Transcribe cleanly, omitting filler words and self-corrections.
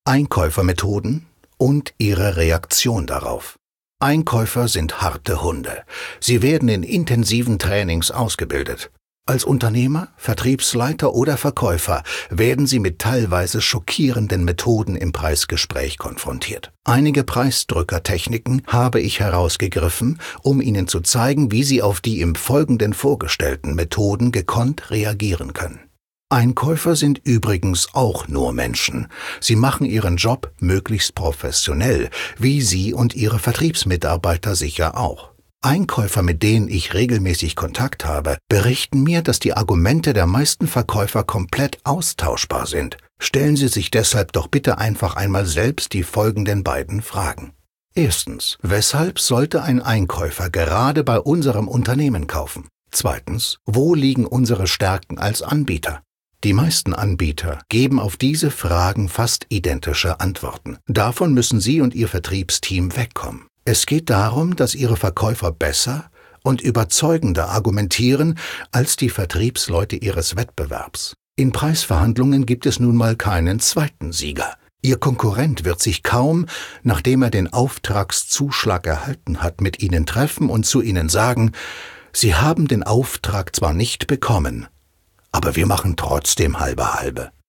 Einkäufermethoden und ihre Reaktion darauf. Einkäufer sind harte Hunde. Sie werden in intensiven Trainings ausgebildet. Als Unternehmer, Vertriebsleiter oder Verkäufer werden Sie mit teilweise schockierenden Methoden im Preisgespräch konfrontiert. Einige Preisdrückertechniken habe ich herausgegriffen, um Ihnen zu zeigen, wie Sie auf die im Folgenden vorgestellten Methoden gekonnt reagieren können. Einkäufer sind übrigens auch nur Menschen. Sie machen ihren Job möglichst professionell, wie Sie und Ihre Vertriebsmitarbeiter sicher auch. Einkäufer, mit denen ich regelmäßig Kontakt habe, berichten mir, dass die Argumente der meisten Verkäufer komplett austauschbar sind. Stellen Sie sich deshalb doch bitte einfach einmal selbst die folgenden beiden Fragen. Erstens, weshalb sollte ein Einkäufer gerade bei unserem Unternehmen kaufen? Zweitens, wo liegen unsere Stärken als Anbieter? Die meisten Anbieter geben auf diese Fragen fast identische Antworten. Davon müssen Sie und Ihr Vertriebsteam wegkommen. Es geht darum, dass Ihre Verkäufer besser und überzeugender argumentieren als die Vertriebsleute Ihres Wettbewerbs. In Preisverhandlungen gibt es nun mal keinen zweiten Sieger. Ihr Konkurrent wird sich kaum, nachdem er den Auftragszuschlag erhalten hat, mit Ihnen treffen und zu Ihnen sagen, Sie haben den Auftrag zwar nicht bekommen, aber wir machen trotzdem halbe.